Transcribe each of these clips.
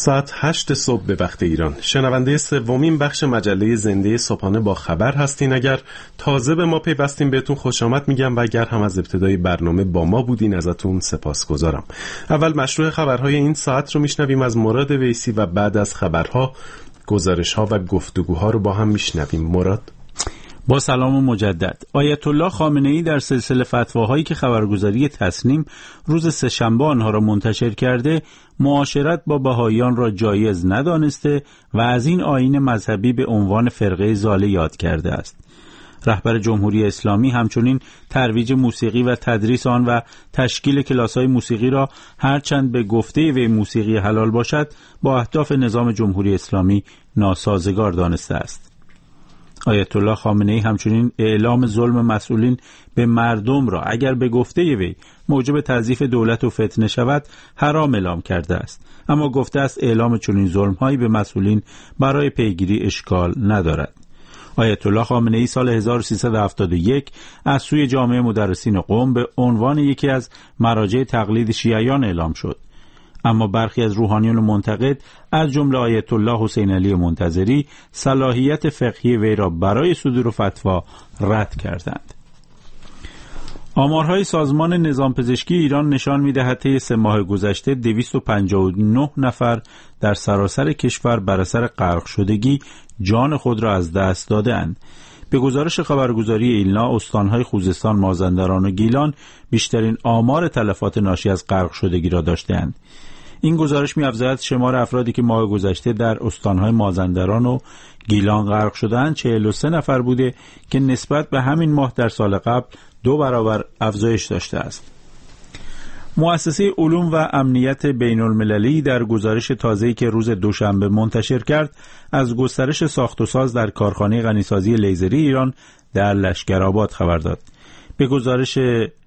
ساعت 8 صبح به وقت ایران. شنونده سومین بخش مجله زنده صبحانه با خبر هستین. اگر تازه به ما پیوستین بهتون خوش آمد میگم و اگر هم از ابتدای برنامه با ما بودین ازتون سپاسگزارم. اول مشروع خبرهای این ساعت رو میشنویم از مراد ویسی و بعد از خبرها گزارش‌ها و گفتگوها رو با هم میشنویم. مراد، با سلام مجدد. آیت الله خامنه‌ای در سلسله فتواهایی که خبرگزاری تسنیم روز سه‌شنبه آنها را منتشر کرده، معاشرت با بهائیان را جایز ندانسته و از این آیین مذهبی به عنوان فرقه ضاله یاد کرده است. رهبر جمهوری اسلامی همچنین ترویج موسیقی و تدریس آن و تشکیل کلاس‌های موسیقی را هرچند به گفته وی موسیقی حلال باشد با اهداف نظام جمهوری اسلامی ناسازگار دانسته است. آیت الله خامنه‌ای همچنین اعلام ظلم مسئولین به مردم را اگر به گفته وی موجب تضعیف دولت و فتنه شود حرام اعلام کرده است، اما گفته است اعلام چنین ظلم‌هایی به مسئولین برای پیگیری اشکال ندارد. آیت الله خامنه‌ای سال 1371 از سوی جامعه مدرسین قم به عنوان یکی از مراجع تقلید شیعیان اعلام شد، اما برخی از روحانیان منتقد از جمله آیت الله حسین علی منتظری صلاحیت فقهی وی را برای صدور فتوا رد کردند. آمارهای سازمان نظام پزشکی ایران نشان می‌دهد طی 3 ماه گذشته 259 نفر در سراسر کشور بر اثر غرق شدگی جان خود را از دست داده‌اند. به گزارش خبرگزاری ایلنا، استانهای خوزستان، مازندران و گیلان بیشترین آمار تلفات ناشی از غرق شدگی را داشته‌اند. این گزارش می‌افزاید شمار افرادی که ماه گذشته در استانهای مازندران و گیلان غرق شده‌اند 43 نفر بوده که نسبت به همین ماه در سال قبل 2 برابر افزایش داشته است. مؤسسه علوم و امنیت بین المللی در گزارش تازه‌ای که روز دوشنبه منتشر کرد از گسترش ساخت و ساز در کارخانه غنیسازی لیزری ایران در لشکرآباد خبر داد. به گزارش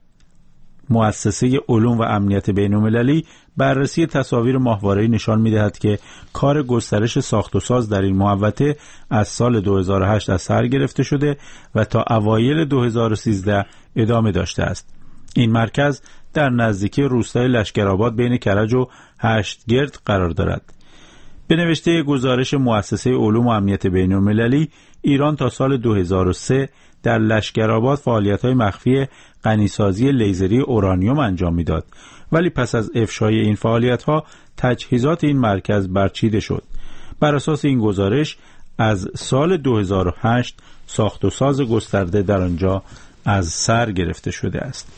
مؤسسه علوم و امنیت بین المللی بررسی تصاویر ماهواره‌ای نشان می‌دهد که کار گسترش ساخت و ساز در این محوطه از سال 2008 از سر گرفته شده و تا اوایل 2013 ادامه داشته است. این مرکز در نزدیکی روستای لشکرآباد بین کرج و هشتگرد قرار دارد. به نوشته گزارش مؤسسه علوم و امنیت بین المللی، ایران تا سال 2003 در لشکرآباد فعالیت‌های مخفی غنیسازی لیزری اورانیوم انجام می‌داد، ولی پس از افشای این فعالیت‌ها تجهیزات این مرکز برچیده شد. بر اساس این گزارش از سال 2008 ساخت و ساز گسترده در آنجا از سر گرفته شده است.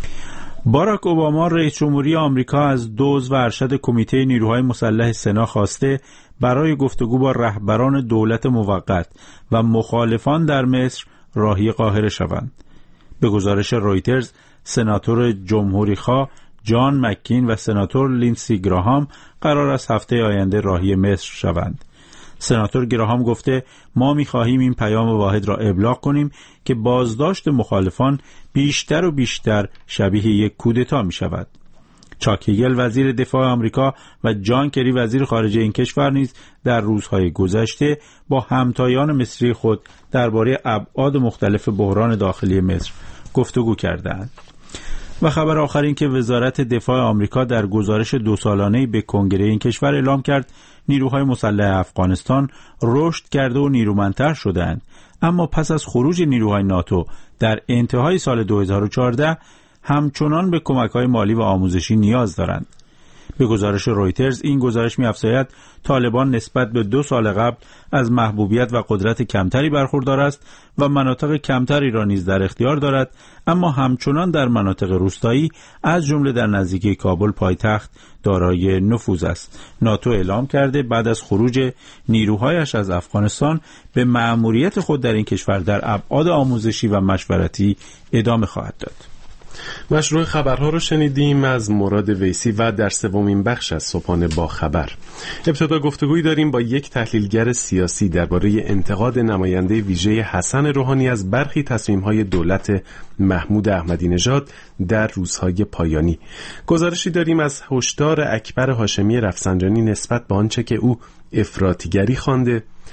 باراک اوباما رئیس جمهوری آمریکا از 2 عضو ارشد کمیته نیروهای مسلح سنا خواسته برای گفتگو با رهبران دولت موقت و مخالفان در مصر راهی قاهره شوند. به گزارش رویترز، سناتور جمهوری‌خواه جان مکین و سناتور لینسی گراهام قرار است هفته آینده راهی مصر شوند. سناتور گراهام گفته ما می‌خواهیم این پیام واحد را ابلاغ کنیم که بازداشت مخالفان بیشتر و بیشتر شبیه یک کودتا می‌شود. چاک هگل وزیر دفاع آمریکا و جان کری وزیر خارجه این کشور نیز در روزهای گذشته با همتایان مصری خود درباره ابعاد مختلف بحران داخلی مصر گفتگو کردند. و خبر آخر این که وزارت دفاع آمریکا در گزارش 2 سالانه‌ای به کنگره این کشور اعلام کرد نیروهای مسلح افغانستان رشد کرده و نیرومندتر شدند، اما پس از خروج نیروهای ناتو در انتهای سال 2014 همچنان به کمک‌های مالی و آموزشی نیاز دارند. به گزارش رویترز این گزارش می‌افزاید طالبان نسبت به 2 سال قبل از محبوبیت و قدرت کمتری برخوردار است و مناطق کمتری را نیز در اختیار دارد، اما همچنان در مناطق روستایی از جمله در نزدیکی کابل پایتخت دارای نفوذ است. ناتو اعلام کرده بعد از خروج نیروهایش از افغانستان به مأموریت خود در این کشور در ابعاد آموزشی و مشورتی ادامه خواهد داد. مشروع خبرها رو شنیدیم از مراد ویسی و در سومین بخش از صبحانه با خبر ابتدا گفتگویی داریم با یک تحلیلگر سیاسی درباره انتقاد نماینده ویژه حسن روحانی از برخی تصمیم‌های دولت محمود احمدی نژاد در روزهای پایانی. گزارشی داریم از هشدار اکبر هاشمی رفسنجانی نسبت به آنچه که او افراطیگری خوانده.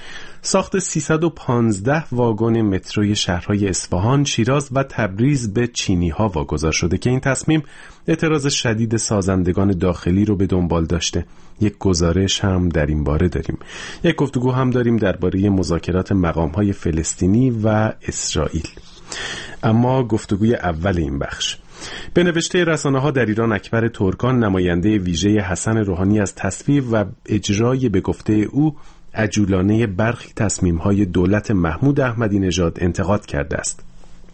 ساخت 315 واگن متروی شهرهای اصفهان، شیراز و تبریز به چینی‌ها واگذار شده که این تصمیم اعتراض شدید سازندگان داخلی رو به دنبال داشته. یک گزارش هم در این باره داریم. یک گفتگو هم داریم درباره مذاکرات مقام‌های فلسطینی و اسرائیل. اما گفتگوی اول این بخش. به نوشته رسانه‌ها در ایران، اکبر ترکان، نماینده ویژه حسن روحانی، از تصویب و اجرای به گفته او عجولانه برخی تصمیم‌های دولت محمود احمدی نژاد انتقاد کرده است.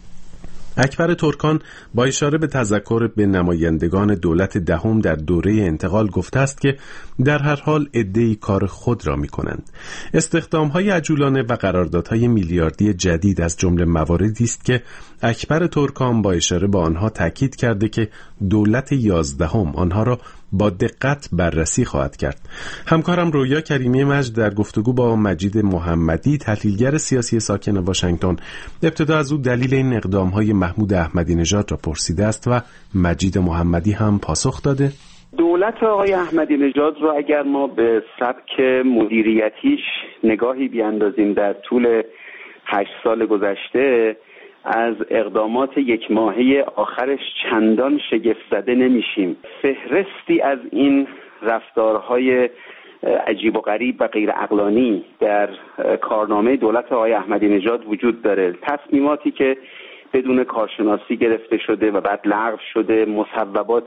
اکبر ترکان با اشاره به تذکر به نمایندگان دولت دهم در دوره انتقال گفته است که در هر حال عده‌ای کار خود را می‌کنند. استخدام‌های عجولانه و قراردادهای میلیاردی جدید از جمله مواردی است که اکبر ترکان با اشاره به آنها تاکید کرده که دولت 11 آنها را با دقت بررسی خواهد کرد. همکارم رویا کریمی مجد در گفتگو با مجید محمدی، تحلیلگر سیاسی ساکن واشنگتن، ابتدا از او دلیل این اقدام‌های محمود احمدی نژاد را پرسیده است و مجید محمدی هم پاسخ داده. دولت آقای احمدی نژاد رو اگر ما به سبک مدیریتیش نگاهی بیاندازیم در طول 8 سال گذشته، از اقدامات یک ماهه آخرش چندان شگفت زده نمیشیم. فهرستی از این رفتارهای عجیب و غریب و غیر عقلانی در کارنامه دولت آقای احمدی نژاد وجود داره. تصمیماتی که بدون کارشناسی گرفته شده و بعد لغو شده، مصوبات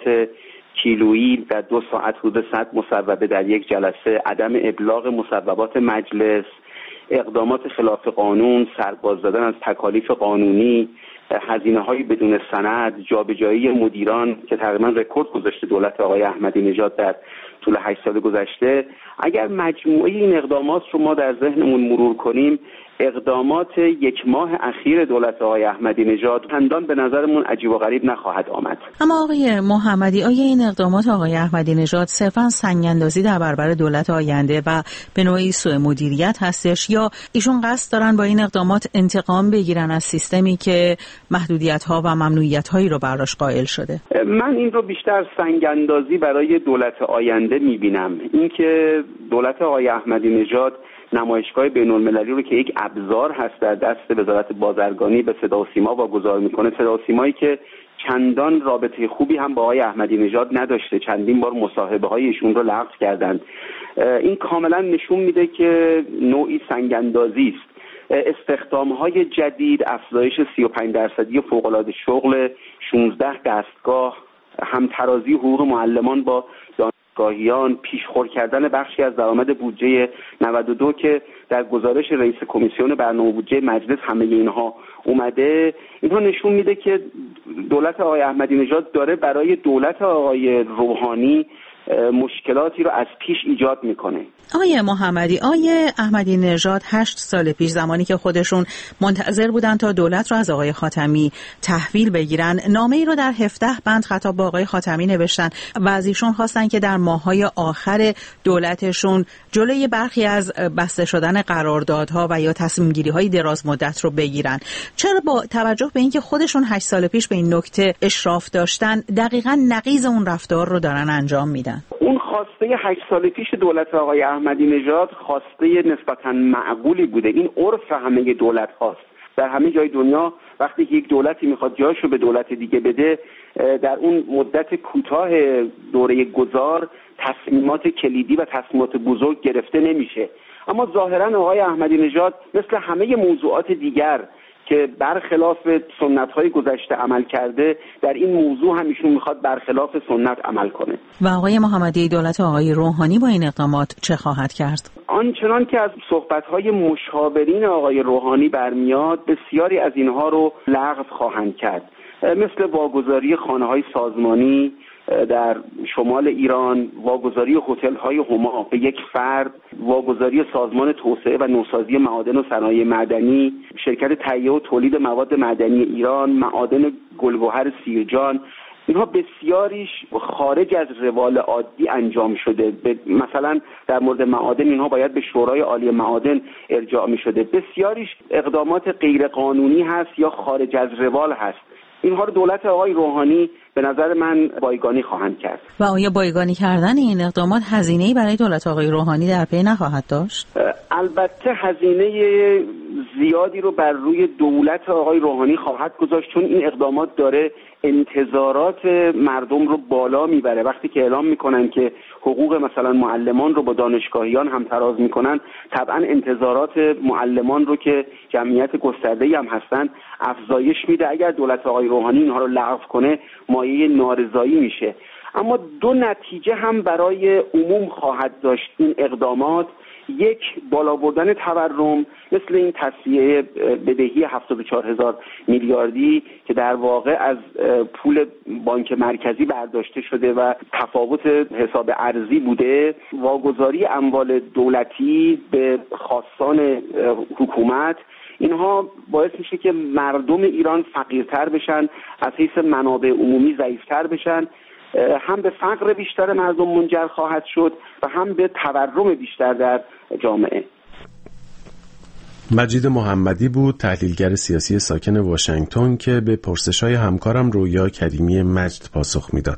کیلویی در 2 ساعت حدود 100 مصوبه در یک جلسه، عدم ابلاغ مصوبات مجلس، اقدامات خلاف قانون، سرباز دادن از تکالیف قانونی، هزینه‌های بدون سند، جابجایی مدیران که تقریبا رکورد گذاشته دولت آقای احمدی نژاد در طول 8 سال گذشته. اگر مجموعه این اقدامات رو ما در ذهنمون مرور کنیم، اقدامات 1 ماه اخیر دولت آقای احمدی نژاد چندان به نظرمون عجیب و غریب نخواهد آمد. اما آقای محمدی، آیا این اقدامات آقای احمدی نژاد صرفاً سنگ‌اندازی در برابر دولت آینده و به نوعی سوء مدیریت هستش، یا ایشون قصد دارن با این اقدامات انتقام بگیرن از سیستمی که محدودیت‌ها و ممنوعیت‌هایی رو براش قائل شده؟ من این رو بیشتر سنگ‌اندازی برای دولت آینده می‌بینم. اینکه دولت آقای احمدی نژاد نمایشگاه بین‌المللی رو که یک ابزار هست در دست وزارت بازرگانی به صدا و سیما واگذار میکنه، صدا و سیمایی که چندان رابطه خوبی هم با آقای احمدی نژاد نداشته، چندین بار مصاحبه های ایشون رو لغو کردند. این کاملا نشون میده که نوعی سنگ‌اندازی است. استخدام‌های جدید، افزایش 35% فوق‌العاده شغل، 16 دستگاه، همترازی حقوق معلمان با دانشگاهیان، پیشخور کردن بخشی از درآمد بودجه 92 که در گزارش رئیس کمیسیون برنامه بودجه مجلس همه اینها اومده، اینها نشون میده که دولت آقای احمدی نژاد داره برای دولت آقای روحانی مشکلاتی رو از پیش ایجاد میکنه. آقای محمدی، آقای احمدی نژاد 8 سال پیش، زمانی که خودشون منتظر بودن تا دولت رو از آقای خاتمی تحویل بگیرن، نامه‌ای رو در 17 بند خطاب با آقای خاتمی نوشتن و از ایشون خواستن که در ماه‌های آخر دولتشون جلوی برخی از بسته شدن قراردادها و یا تصمیم‌گیری‌های دراز مدت رو بگیرن. چرا با توجه به اینکه خودشون 8 سال پیش به این نکته اشراف داشتن، دقیقاً نقیض اون رفتار رو دارن انجام میدن؟ اون خواسته 8 سال پیش دولت آقای احمدی نژاد خواسته نسبتاً معقولی بوده. این عرف همه دولت هاست. در همه جای دنیا وقتی یک دولتی میخواد جایشو به دولت دیگه بده، در اون مدت کوتاه دوره گذار تصمیمات کلیدی و تصمیمات بزرگ گرفته نمیشه. اما ظاهراً آقای احمدی نژاد مثل همه موضوعات دیگر که برخلاف سنت‌های گذشته عمل کرده، در این موضوع هم ایشون میخواد برخلاف سنت عمل کنه. و آقای محمدی، دولت آقای روحانی با این اقدامات چه خواهد کرد؟ آنچنان که از صحبت‌های مشاورین آقای روحانی برمیاد، بسیاری از اینها رو لغو خواهند کرد، مثل واگذاری خانه‌های سازمانی در شمال ایران، واگذاری هتل‌های هما به یک فرد، واگذاری سازمان توسعه و نوسازی معادن و صنایع معدنی، شرکت تهیه و تولید مواد معدنی ایران، معادن گلگهر سیرجان، اینها بسیاریش خارج از روال عادی انجام شده. مثلا در مورد معادن اینها باید به شورای عالی معادن ارجاع می شده. بسیاریش اقدامات غیر قانونی هست یا خارج از روال هست. اینها رو دولت آقای روحانی به نظر من بایگانی خواهند کرد. و آیا بایگانی کردن این اقدامات هزینه‌ای برای دولت آقای روحانی در پی نخواهد داشت؟ البته هزینه زیادی رو بر روی دولت آقای روحانی خواهد گذاشت، چون این اقدامات داره انتظارات مردم رو بالا میبره. وقتی که اعلام میکنن که حقوق مثلا معلمان رو با دانشگاهیان هم تراز میکنن، طبعا انتظارات معلمان رو که جمعیت گسترده‌ای هم هستن افزایش میده. اگر دولت آقای روحانی اینها رو لغو کنه مایه نارضایی میشه. اما دو نتیجه هم برای عموم خواهد داشت این اقدامات. یک، بالا بردن تورم، مثل این تصفیه بدهی 74,000 میلیاردی که در واقع از پول بانک مرکزی برداشته شده و تفاوت حساب ارزی بوده، واگذاری اموال دولتی به خاصان حکومت، اینها باعث میشه که مردم ایران فقیرتر بشن، از حیث منابع عمومی ضعیفتر بشن. هم به فقر بیشتر مردم منجر خواهد شد و هم به تورم بیشتر در جامعه. مجید محمدی بود، تحلیلگر سیاسی ساکن واشنگتن که به پرسش‌های همکارم رویا کریمی مجد پاسخ میداد.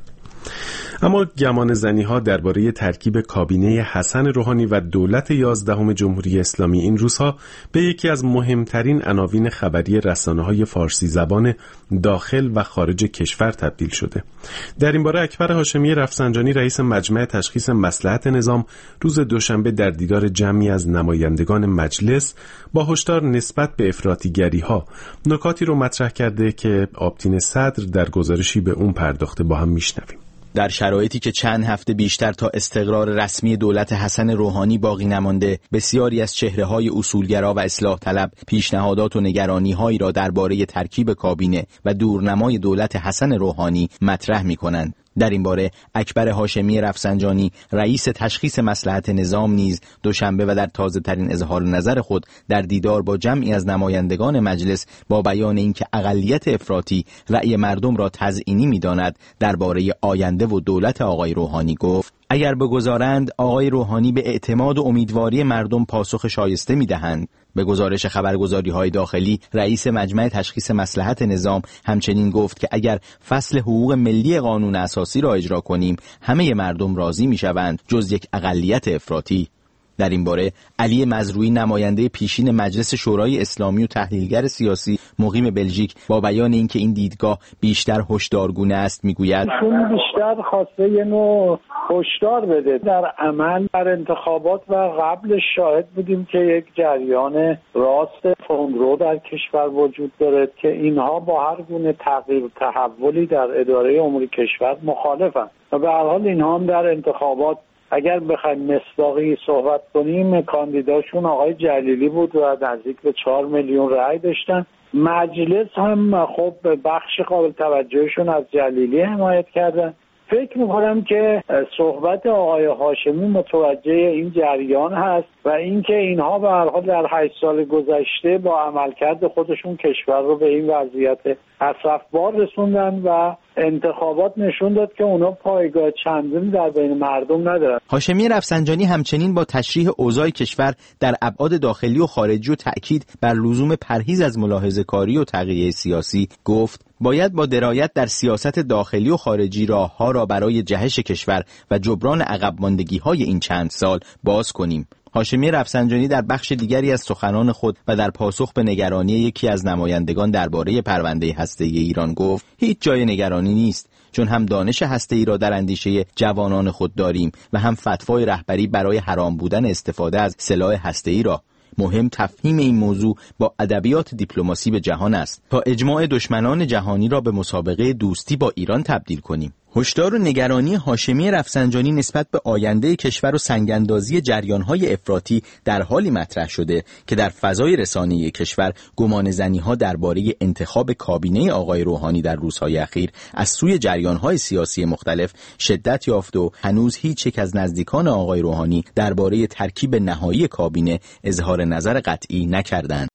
اما گمان زنی‌ها درباره ترکیب کابینه حسن روحانی و دولت 11 جمهوری اسلامی این روزها به یکی از مهمترین عناوین خبری رسانه‌های فارسی زبان داخل و خارج کشور تبدیل شده. در این باره اکبر هاشمی رفسنجانی رئیس مجمع تشخیص مصلحت نظام روز دوشنبه در دیدار جمعی از نمایندگان مجلس با هشدار نسبت به افراطی‌گری‌ها نکاتی رو مطرح کرده که آبتین صدر در گزارشی به اون پرداخته. با هم میشنویم. در شرایطی که چند هفته بیشتر تا استقرار رسمی دولت حسن روحانی باقی نمانده، بسیاری از چهره‌های اصولگرا و اصلاح طلب پیشنهادات و نگرانی‌هایی را درباره ترکیب کابینه و دورنمای دولت حسن روحانی مطرح می‌کنند. در این باره اکبر هاشمی رفسنجانی رئیس تشخیص مصلحت نظام نیز دوشنبه و در تازه‌ترین اظهار نظر خود در دیدار با جمعی از نمایندگان مجلس با بیان اینکه اقلیت افراطی رأی مردم را تزیینی می‌داند درباره آینده و دولت آقای روحانی گفت: اگر بگذارند آقای روحانی به اعتماد و امیدواری مردم پاسخ شایسته می‌دهند. به گزارش خبرگزاری‌های داخلی، رئیس مجمع تشخیص مصلحت نظام همچنین گفت که اگر فصل حقوق ملی قانون اساسی را اجرا کنیم، همه مردم راضی می‌شوند جز یک اقلیت افراطی. در این باره علی مزروعی نماینده پیشین مجلس شورای اسلامی و تحلیلگر سیاسی مقیم بلژیک با بیان اینکه این دیدگاه بیشتر هشدارگونه است میگوید: ایشون بیشتر خواسته یه نوع هشدار بده. در عمل در انتخابات و قبل شاهد بودیم که یک جریان راست تندرو در کشور وجود داره که اینها با هر گونه تغییر و تحولی در اداره امور کشور مخالفند و به هر حال اینها هم در انتخابات اگر بخوایم مصداقی صحبت کنیم، کاندیداشون آقای جلیلی بود و نزدیک به 4 میلیون رأی داشتن. مجلس هم خب بخش قابل توجهشون از جلیلی حمایت کردن. فکر میکنم که صحبت آقای هاشمی متوجه این جریان هست و اینکه اینها به هر حال در 8 سال گذشته با عملکرد خودشون کشور رو به این وضعیت اسفبار رسوندن و انتخابات نشون داد که اونا پایگاه چندانی در بین مردم ندارن. هاشمی رفسنجانی همچنین با تشریح اوضاع کشور در ابعاد داخلی و خارجی و تأکید بر لزوم پرهیز از ملاحظه‌کاری و تغییر سیاسی گفت: باید با درایت در سیاست داخلی و خارجی راه‌ها را برای جهش کشور و جبران عقب ماندگی‌های این چند سال باز کنیم. هاشمی رفسنجانی در بخش دیگری از سخنان خود و در پاسخ به نگرانی یکی از نمایندگان درباره پرونده هسته‌ای ایران گفت: هیچ جای نگرانی نیست، چون هم دانش هسته‌ای را در اندیشه جوانان خود داریم و هم فتوای رهبری برای حرام بودن استفاده از سلاح هسته‌ای را. مهم تفهیم این موضوع با ادبیات دیپلماسی به جهان است تا اجماع دشمنان جهانی را به مسابقه دوستی با ایران تبدیل کنیم. هشدار و نگرانی هاشمی رفسنجانی نسبت به آینده کشور و سنگ‌اندازی جریان‌های افراطی در حالی مطرح شده که در فضای رسانه‌ای کشور گمانه‌زنی‌ها درباره انتخاب کابینه آقای روحانی در روزهای اخیر از سوی جریان‌های سیاسی مختلف شدت یافت و هنوز هیچ یک از نزدیکان آقای روحانی درباره ترکیب نهایی کابینه اظهار نظر قطعی نکردند.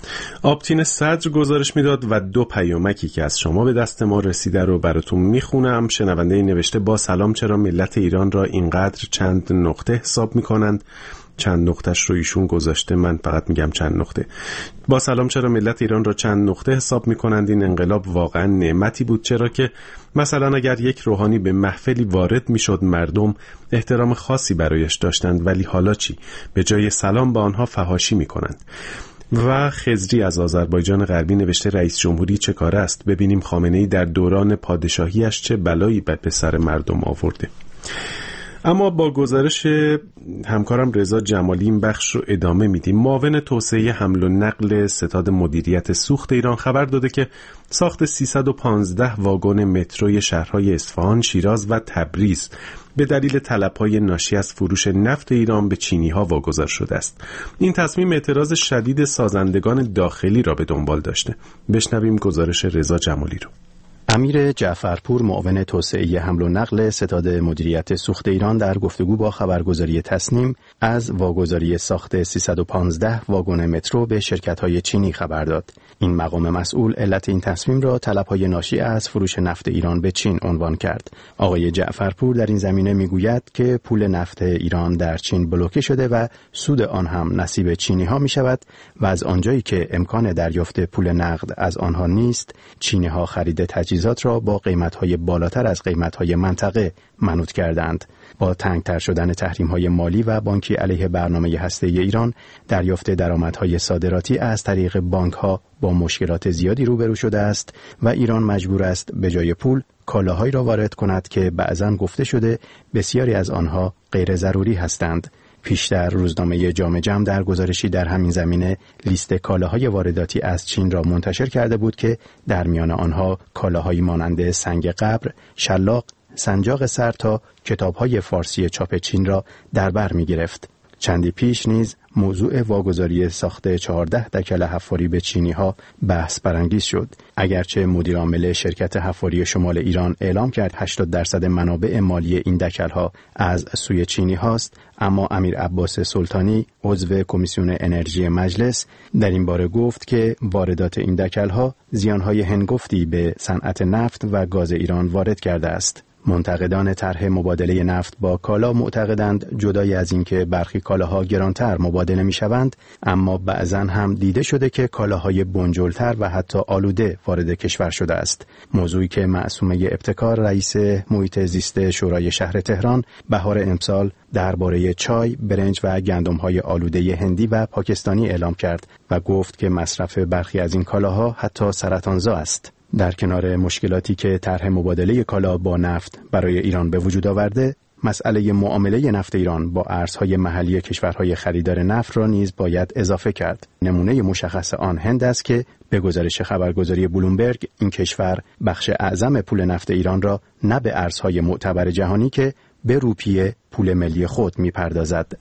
آبتین صدر گزارش میداد و 2 پیامکی که از شما به دست ما رسیده رو براتون میخونم. شنونده نوشته: با سلام، چرا ملت ایران را اینقدر چند نقطه حساب میکنند؟ چند نقطهش رو ایشون گذاشته، من فقط میگم چند نقطه. با سلام، چرا ملت ایران را چند نقطه حساب میکنند؟ این انقلاب واقعا نعمتی بود، چرا که مثلا اگر یک روحانی به محفلی وارد میشد مردم احترام خاصی برایش داشتند، ولی حالا چی؟ به جای سلام به آنها فحاشی میکنند. و خضری از آذربایجان غربی نوشته رئیس جمهوری چه کاره است؟ ببینیم خامنه‌ای در دوران پادشاهیش چه بلایی به سر مردم آورده. اما با گزارش همکارم رضا جمالی این بخش رو ادامه میدیم. معاون توسعه حمل و نقل ستاد مدیریت سوخت ایران خبر داده که ساخت 315 واگن متروی شهرهای اصفهان، شیراز و تبریز به دلیل طلب‌های ناشی از فروش نفت ایران به چینی‌ها واگذار شده است. این تصمیم اعتراض شدید سازندگان داخلی را به دنبال داشته. بشنویم گزارش رضا جمالی رو. امیر جعفرپور، معاون توسعه حمل و نقل ستاد مدیریت سوخت ایران، در گفتگو با خبرگزاری تصنیم از واگذاری ساخت 315 واگن مترو به شرکت‌های چینی خبر داد. این مقام مسئول علت این تصمیم را طلب‌های ناشی از فروش نفت ایران به چین عنوان کرد. آقای جعفرپور در این زمینه میگوید که پول نفت ایران در چین بلوکه شده و سود آن هم نصیب چینی‌ها می‌شود و از آنجایی که امکان دریافت پول نقد از آنها نیست، چینی‌ها خرید تجهیزات را با قیمت‌های بالاتر از قیمت‌های منطقه منوط کردند. با تنگتر شدن تحریم‌های مالی و بانکی علیه برنامه هسته‌ای ایران، دریافت درآمدهای صادراتی از طریق بانک‌ها با مشکلات زیادی روبرو شده است و ایران مجبور است به جای پول کالاهایی را وارد کند که بعضاً گفته شده بسیاری از آنها غیر ضروری هستند. پیشتر روزنامه جامع جم در گزارشی در همین زمینه لیست کالاهای وارداتی از چین را منتشر کرده بود که در میان آنها کالاهایی مانند سنگ قبر، شلاق، سنجاق سر تا کتاب‌های فارسی چاپ چین را در بر می‌گرفت. چندی پیش نیز موضوع واگذاری ساخت 14 دکل حفاری به چینی‌ها بحث برانگیز شد. اگرچه مدیر عامل شرکت حفاری شمال ایران اعلام کرد 80% منابع مالی این دکل‌ها از سوی چینی هاست، اما امیر عباس سلطانی، عضو کمیسیون انرژی مجلس، در این باره گفت که واردات این دکل‌ها زیان‌های هنگفتی به صنعت نفت و گاز ایران وارد کرده است. منتقدان طرح مبادله نفت با کالا معتقدند جدای از اینکه برخی کالاها گرانتر مبادله می‌شوند، اما بعضاً هم دیده شده که کالاهای بنجلتر و حتی آلوده وارد کشور شده است. موضوعی که معصومه ابتکار، رئیس محیط زیست شورای شهر تهران، بهار امسال درباره چای، برنج و گندم‌های آلوده هندی و پاکستانی اعلام کرد و گفت که مصرف برخی از این کالاها حتی سرطانزا است. در کنار مشکلاتی که طرح مبادله کالا با نفت برای ایران به وجود آورده، مسئله معامله نفت ایران با ارزهای محلی کشورهای خریدار نفت را نیز باید اضافه کرد. نمونه مشخص آن هند است که به گزارش خبرگزاری بلومبرگ این کشور بخش اعظم پول نفت ایران را نه به ارزهای معتبر جهانی که به روپیه پول ملی خود می‌پردازد.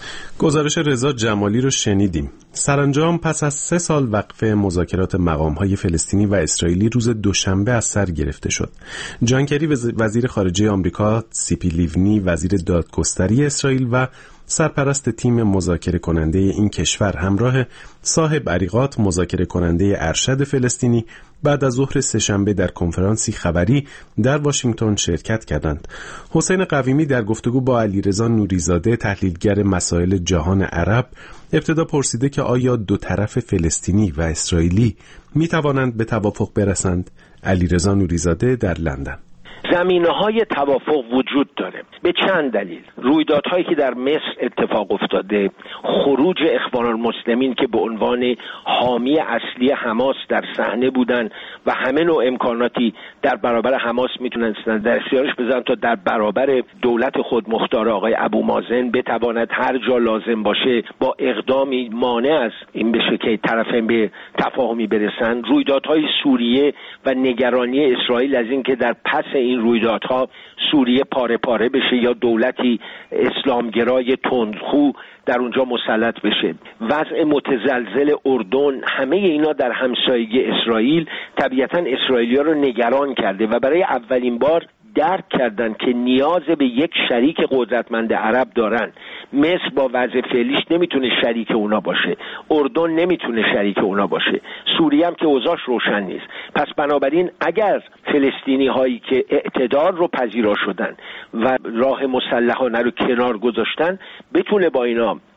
گزارش رضا جمالی رو شنیدیم. سرانجام پس از 3 سال وقفه مذاکرات مقام‌های فلسطینی و اسرائیلی روز دوشنبه از سر گرفته شد. جان کری وزیر خارجه آمریکا، سیپی لیونی وزیر دادگستری اسرائیل و سرپرست تیم مذاکره کننده این کشور همراه صاحب عریقات مذاکره کننده ارشد فلسطینی بعد از ظهر سه‌شنبه در کنفرانسی خبری در واشنگتن شرکت کردند. حسین قویمی در گفتگو با علیرضا نوریزاده، تحلیلگر مسائل جهان عرب، ابتدا پرسیده که آیا دو طرف فلسطینی و اسرائیلی می توانند به توافق برسند؟ علیرضا نوریزاده در لندن: زمینه‌های توافق وجود داره به چند دلیل. رویدادهایی که در مصر اتفاق افتاده، خروج اخوان المسلمین که به عنوان حامی اصلی حماس در صحنه بودن و همه نوع امکاناتی در برابر حماس میتونستن در اختیارش بذارن تا در برابر دولت خودمختار آقای ابو مازن بتواند هر جا لازم باشه با اقدامی مانع از این بشه که طرفین به تفاهمی برسن. رویدادهای سوریه و نگرانی اسرائیل از این که در پس این رویدادها سوریه پاره پاره بشه یا دولتی اسلامگرای تندخو در اونجا مسلط بشه. وضع متزلزل اردن، همه اینا در همسایگی اسرائیل طبیعتاً اسرائیلی‌ها رو نگران کرده و برای اولین بار درک کردن که نیاز به یک شریک قدرتمند عرب دارن. مصر با وضع فعلیش نمیتونه شریک اونا باشه، اردن نمیتونه شریک اونا باشه، سوریه هم که اوضاعش روشن نیست. پس بنابراین اگر فلسطینی هایی که اعتدال رو پذیرا شدن و راه مسلحانه رو کنار گذاشتن بتونه با اینا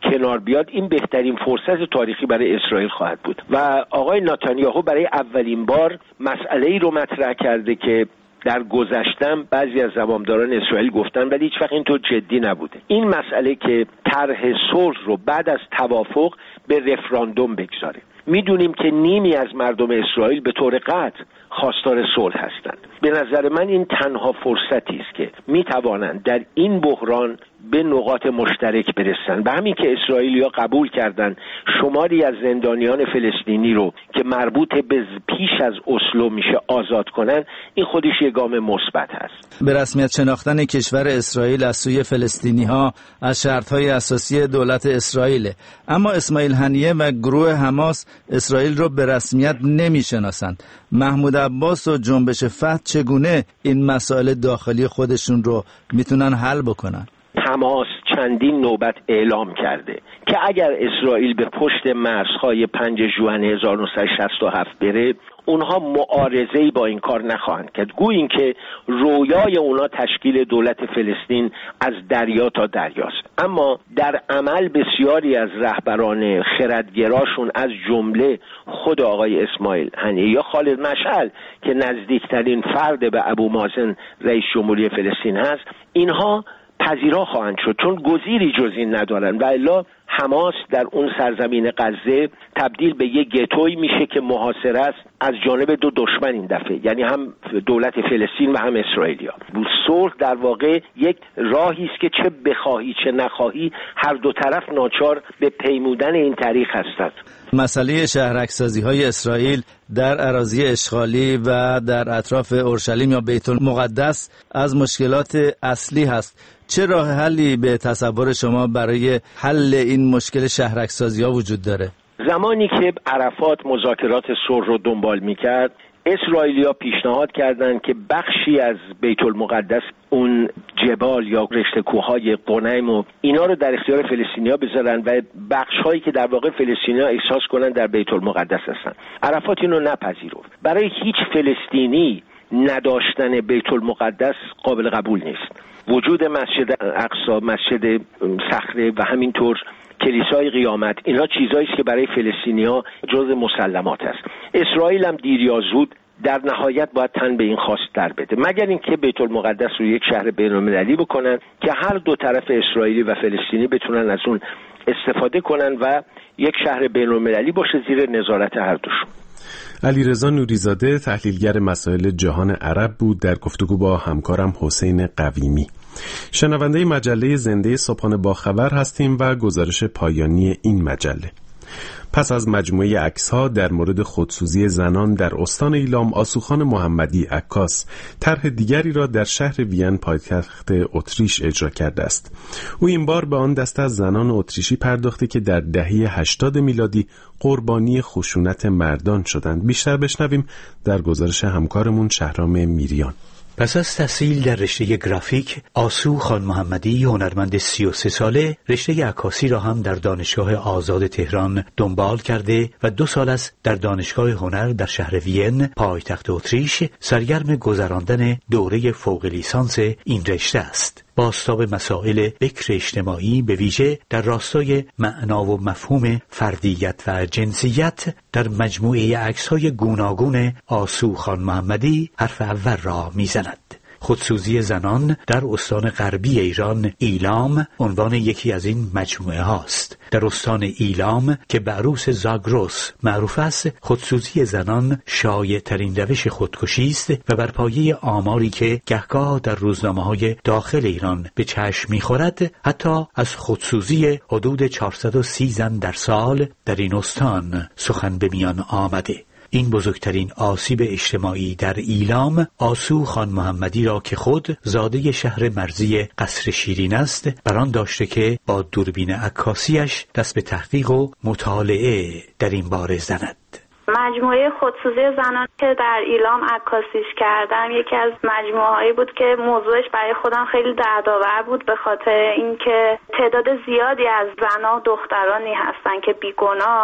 کنار بیاد، این بهترین فرصت تاریخی برای اسرائیل خواهد بود. و آقای نتانیاهو برای اولین بار مسئله‌ای رو مطرح کرده که در گذشتم بعضی از زمامداران اسرائیل گفتن ولی هیچ وقت اینطور جدی نبوده. این مسئله که طرح صلح رو بعد از توافق به رفراندوم بگذاره. میدونیم که نیمی از مردم اسرائیل به طور قطع خواستار صلح هستند. به نظر من این تنها فرصتی است که میتوانند در این بحران به نقاط مشترک برسن. به همین که اسرائیلیا قبول کردند شماری از زندانیان فلسطینی رو که مربوط به پیش از اسلو میشه آزاد کنن، این خودش یک گام مثبت هست. به رسمیت شناختن کشور اسرائیل از سوی فلسطینی‌ها از شرط‌های اساسی دولت اسرائیل، اما اسماعیل هنیه و گروه حماس اسرائیل رو به رسمیت نمی‌شناسند. محمود عباس و جنبش فتح چگونه این مسائل داخلی خودشون رو میتونن حل بکنن؟ حماس چندین نوبت اعلام کرده که اگر اسرائیل به پشت مرزهای 5 ژوئن 1967 بره، اونها معارضه‌ای با این کار نخواهند کرد. گویا این که رویای اونا تشکیل دولت فلسطین از دریا تا دریاست، اما در عمل بسیاری از رهبران خردگراشون از جمله خود آقای اسماعیل هنیه یا خالد مشعل که نزدیکترین فرد به ابو مازن رئیس جمهوری فلسطین هست، اینها پذیرا خواهند شد چون گزیری جز این ندارن و الا حماس در اون سرزمین غزه تبدیل به یک گتوی میشه که محاصره است از جانب دو دشمن این دفعه، یعنی هم دولت فلسطین و هم اسرائیلیا. صلح در واقع یک راهی است که چه بخواهی چه نخواهی هر دو طرف ناچار به پیمودن این طریق هستند. مسئله شهرک‌سازی‌های اسرائیل در اراضی اشغالی و در اطراف اورشلیم یا بیت المقدس از مشکلات اصلی هست. چه راه حلی به تصور شما برای حل این مشکل شهرک‌سازی‌ها وجود داره؟ زمانی که عرفات مذاکرات صلح رو دنبال می‌کرد، اسرائیلیا پیشنهاد کردند که بخشی از بیت المقدس، اون جبال یا رشته کوههای قنیم و اینا رو در اختیار فلسطینیا بذارن و بخش‌هایی که در واقع فلسطینیا احساس کنن در بیت المقدس هستن. عرفات اینو نپذیرفت. برای هیچ فلسطینی نداشتن بیت المقدس قابل قبول نیست. وجود مسجد اقصی، مسجد صخره و همینطور کلیسای قیامت، اینا چیزایی است که برای فلسطینی‌ها جزء مسلمات است. اسرائیل هم دیر یا زود در نهایت باید تن به این خواست در بده، مگر اینکه بیت المقدس رو یک شهر بین‌المللی بکنن که هر دو طرف اسرائیلی و فلسطینی بتونن از اون استفاده کنن و یک شهر بین‌المللی باشه زیر نظارت هر دوشون. علیرضا نوریزاده تحلیلگر مسائل جهان عرب بود در گفتگو با همکارم حسین قویمی. شنونده مجله زنده صبحانه با خبر هستیم و گزارش پایانی این مجله. پس از مجموعه عکس‌ها در مورد خودسوزی زنان در استان ایلام، آسوخان محمدی عکاس طرح دیگری را در شهر وین پایتخت اتریش اجرا کرده است. او این بار به آن دسته از زنان اتریشی پرداخته که در دهه 80 میلادی قربانی خشونت مردان شدند. بیشتر بشنویم در گزارش همکارمون شهرام میریان. پس از تحصیل در رشته گرافیک، آسو خان محمدی هنرمند 33 ساله رشته عکاسی را هم در دانشگاه آزاد تهران دنبال کرده و 2 سال است در دانشگاه هنر در شهر وین پایتخت اتریش سرگرم گذراندن دوره فوق لیسانس این رشته است. بازتاب مسائل بکر اجتماعی به ویژه در راستای معنا و مفهوم فردیت و جنسیت در مجموعه عکس‌های گوناگون آسو خان محمدی حرف اول را می‌زند. خودسوزی زنان در استان غربی ایران ایلام عنوان یکی از این مجموعه هاست. در استان ایلام که به عروس زاگرس معروف است، خودسوزی زنان شایع ترین روش خودکشی است و بر پایه آماری که گهگاه در روزنامه‌های داخل ایران به چشم می‌خورد، حتی از خودسوزی حدود 430 زن در سال در این استان سخن به میان آمده. این بزرگترین آسیب اجتماعی در ایلام آسو خان محمدی را که خود زاده شهر مرزی قصر شیرین است بران داشته که با دوربین عکاسیش دست به تحقیق و مطالعه در این باره زند. مجموعه خودسوزی زنان که در ایلام عکاسیش کردم یکی از مجموعه‌هایی بود که موضوعش برای خودم خیلی دردآور بود، به خاطر اینکه تعداد زیادی از زنان و دخترانی هستن که بیگناه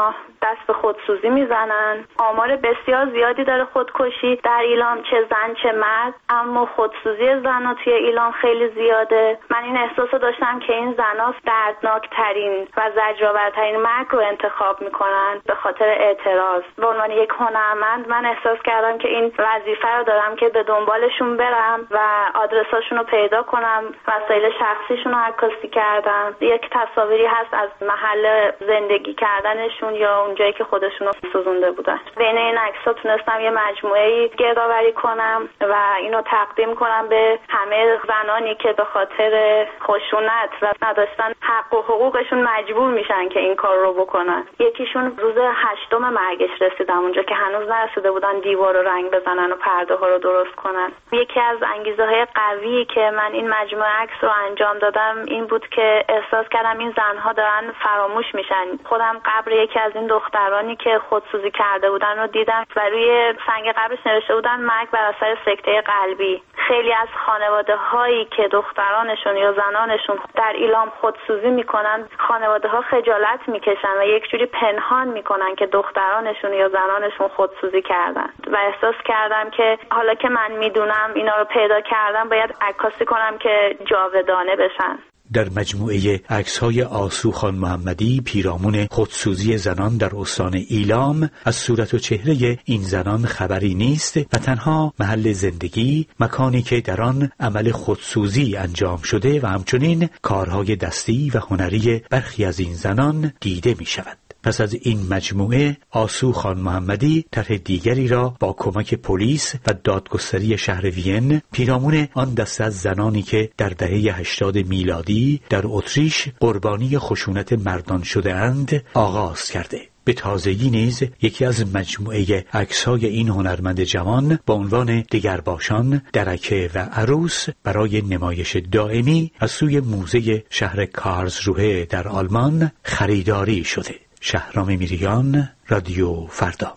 دست به خودسوزی میزنن. آمار بسیار زیادی داره خودکشی در ایلام، چه زن چه مرد، اما خودسوزی زن‌ها توی ایلام خیلی زیاده. من این احساس رو داشتم که این زن‌ها دردناکترین و زجرآورترین مرگ رو انتخاب میکنن به خاطر اعتراض. به عنوان یک هنرمند من احساس کردم که این وظیفه رو دارم که به دنبالشون برم و آدرساشون رو پیدا کنم. وسایل شخصیشون رو عکاسی کردم. یک تصاویری هست از محل زندگی کردنشون یا اونجایی که خودشون رو سوزونده بودن. بین این عکس‌ها تونستم یه مجموعه‌ای گردآوری کنم و اینو تقدیم کنم به همه زنانی که به خاطر خشونت و نداشتن حق و حقوقشون مجبور میشن که این کار رو بکنن. یکیشون روز 8 مرگش رسیدم اونجا که هنوز نرسیده بودن دیوار رو رنگ بزنن و پرده ها رو درست کنن. یکی از انگیزه‌های قوی که من این مجموعه عکس رو انجام دادم این بود که احساس کردم این زنها دارن فراموش میشن. خودم قبر یکی از این دخترانی که خودسوزی کرده بودن رو دیدم و روی سنگ قبرش نوشته بودن مرگ بر اثر سکته قلبی. خیلی از خانواده هایی که دخترانشون یا زنانشون در ایلام خودسوزی میکنن، خانواده ها خجالت میکشن و یک جوری پنهان میکنن که دخترانشون یا زنانشون خودسوزی کردن و احساس کردم که حالا که من میدونم اینا رو پیدا کردم باید عکاسی کنم که جاودانه بشن. در مجموعه عکس‌های آسو خان محمدی پیرامون خودسوزی زنان در استان ایلام از صورت و چهره این زنان خبری نیست و تنها محل زندگی، مکانی که در آن عمل خودسوزی انجام شده و همچنین کارهای دستی و هنری برخی از این زنان دیده می شود. پس از این مجموعه آسو خان محمدی طرح دیگری را با کمک پلیس و دادگستری شهر وین پیرامون آن دسته از زنانی که در دهه 80 میلادی در اتریش قربانی خشونت مردان شده اند آغاز کرده. به تازگی نیز یکی از مجموعه عکس‌های این هنرمند جوان با عنوان دگرباشان، درکه و عروس برای نمایش دائمی از سوی موزه شهر کارلسروه در آلمان خریداری شده. شهرام میریان، رادیو فردا.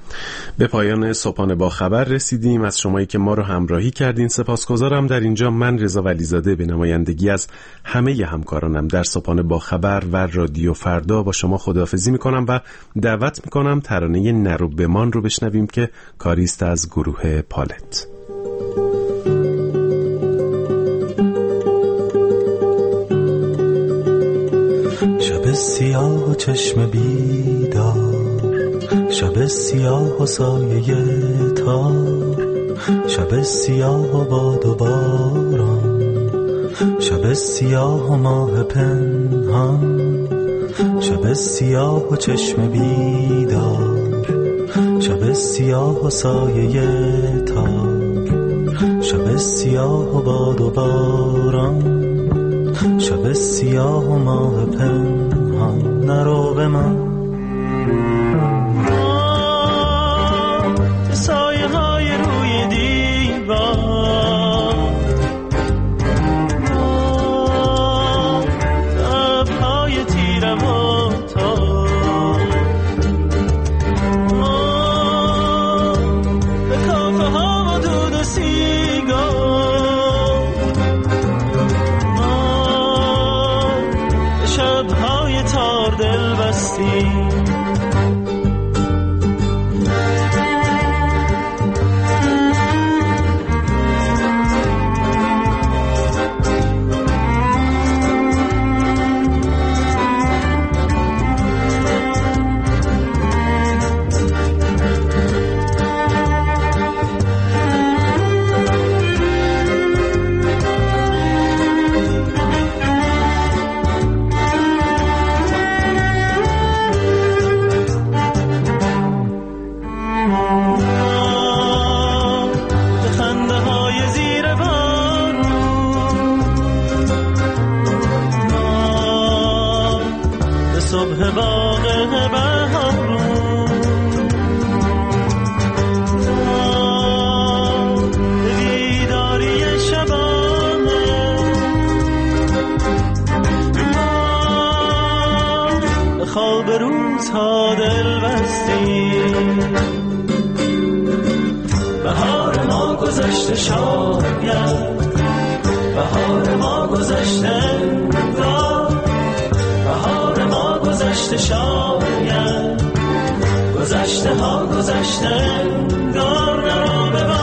به پایان صبحانه با خبر رسیدیم. از شمایی که ما رو همراهی کردین سپاسگزارم. در اینجا من رضا ولیزاده به نمایندگی از همه همکارانم در صبحانه با خبر و رادیو فردا با شما خداحافظی میکنم و دعوت میکنم ترانه نرو بمان رو بشنویم که کاریست از گروه پالت. شب سیاه و چشم بیدار، شب سیاه و سایه تار، شب سیاه و باد و باران، شب سیاه و ماه پنهان، شب سیاه و چشم بیدار، شب سیاه و سایه تار، شب سیاه و باد و باران، شب سیاه و ماه پنهان. نرو به من سایه های روی دیوار، شب‌های تیرم و تار، به کافه ها و دود و سیگار، شب‌های تار دل بستی. صبح باغ بهارون به بیداری شبانه، به خواب روزها دل بستی. بهار ما گذشته شاید، بهار ما گذشته گذشته شاید، گذشته ها گذشته انگار نرو